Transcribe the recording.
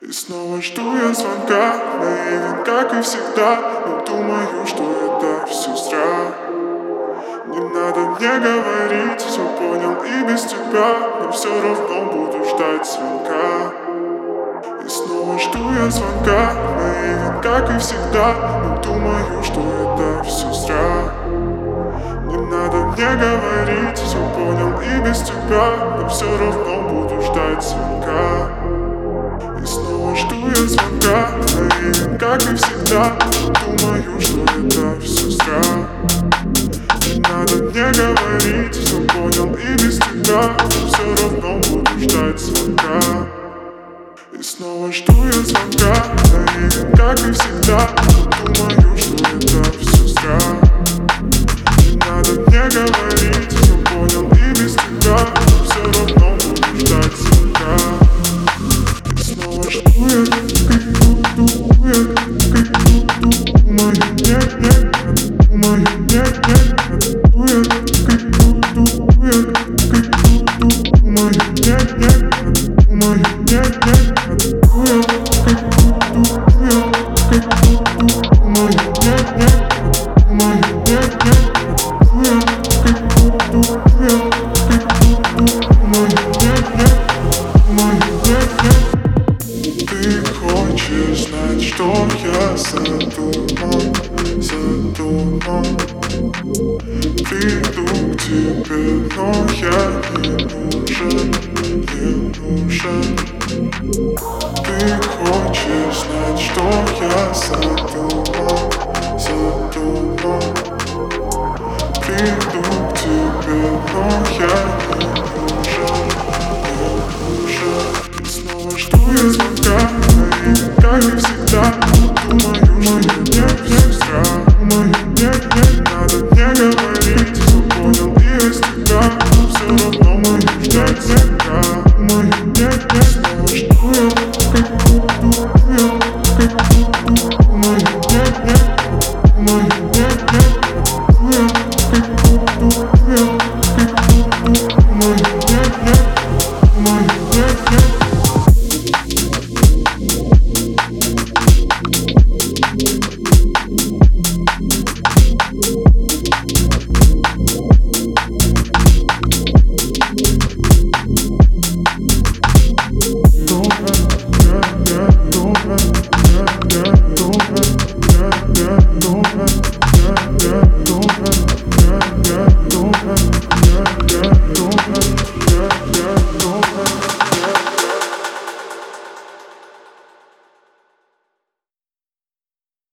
И снова жду я звонка, наивен, как и всегда, но думаю, что это все зря. Не надо мне говорить, все понял и без тебя, но все равно буду ждать звонка. И снова жду я звонка, наивен, как и всегда, но думаю, что это все зря. Не надо мне говорить, все понял и без тебя, но все равно буду ждать звонка. И снова жду я звонка, наивен, как и всегда, думаю, что это все зря. Не надо мне говорить, все понял и без тебя, но все равно буду ждать звонка. И снова жду я звонка, наивен, как и всегда, думаю, что это все зря. Не надо мне говорить, все понял и без тебя, но все равно буду ждать звонка. И снова жду я, думаю, нет, думаю, нет, думаю, ты хочешь знать, что я задумал. Приду к тебе, но я не нужен. Ты хочешь знать, что я задумал. Приду к тебе, но я не нужен. И снова жду я звонка, как и всегда, думаю, что нет, все зря. Нет, надо мне говорить, все понял и без тебя, но все равно буду ждать звонка. Нет, снова жду я.